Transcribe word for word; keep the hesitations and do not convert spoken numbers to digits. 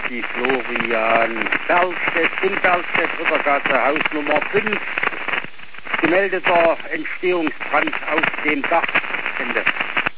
die Florian Bergstedt in Bergstedt, Rittergasse, Haus Nummer fünf. Gemeldeter Entstehungsbrand auf dem Dach. Ende.